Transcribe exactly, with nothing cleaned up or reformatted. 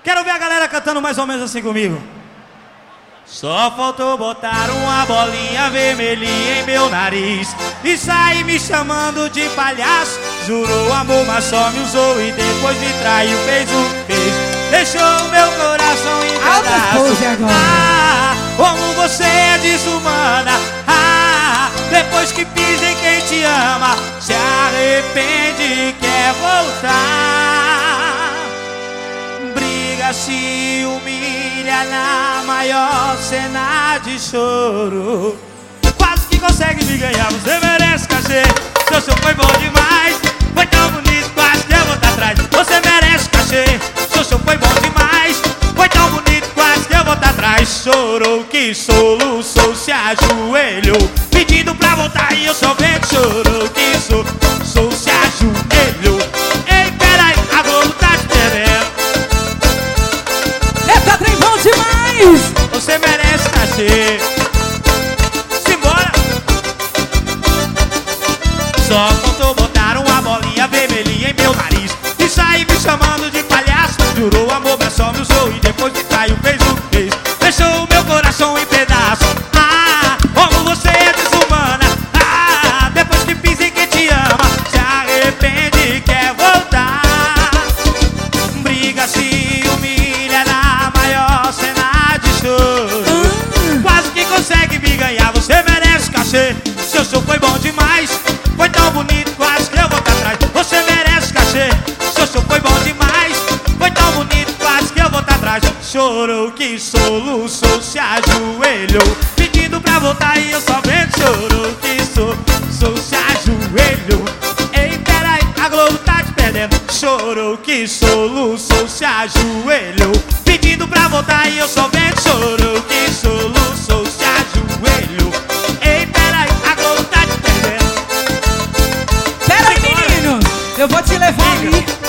Quero ver a galera cantando mais ou menos assim comigo. Só faltou botar uma bolinha vermelhinha em meu nariz e sair me chamando de palhaço. Jurou amor, mas só me usou e depois me traiu, fez o que fez. Deixou meu coração em pedaços. Ah, como você é desumana. Ah, depois que fiz em quem te ama, se arrepende e quer voltar. Briga, se humilha na maior cena de choro. Quase que consegue me ganhar, você merece cachê. Seu show foi bom demais, foi tão bonito, quase que eu vou tá atrás. Você merece cachê, seu show foi bom demais, foi tão bonito, quase que eu vou tá atrás. Chorou que soluçou, se ajoelhou, pedindo pra voltar e eu só vendo. Chorou que soluçou, se ajoelhou. Ei, peraí, a Globo tá te perdendo. Eita, trem bom demais! Você merece cachê. Simbora! Só faltou botar uma bolinha vermelhinha em meu nariz e sair me chamando de palhaço. Jurou amor, mas só me usou e depois me traiu, fez o que fez. Deixou o meu coração em pedaços. Ah, como você é desumana. Ah, depois que fiz em quem te ama, se arrepende e quer voltar. Briga, se humilha na maior cena de choro. Quase que consegue me ganhar, você merece cachê. Seu show foi bom demais, foi tão bonito, quase que eu vou tá atrás. Você merece cachê, seu show foi bom demais, foi tão bonito, quase que eu vou tá atrás. Chorou que soluçou, se ajoelhou, pedindo pra voltar e eu só vendo. Chorou que soluçou, se ajoelhou. Ei, peraí, a Globo tá te perdendo. Chorou que soluçou, se ajoelhou, pedindo pra voltar e eu só vendo. Chorou que soluçou, se ajoelhou. Ei, peraí, a Globo tá te perdendo. Peraí, menino, eu vou te levar ali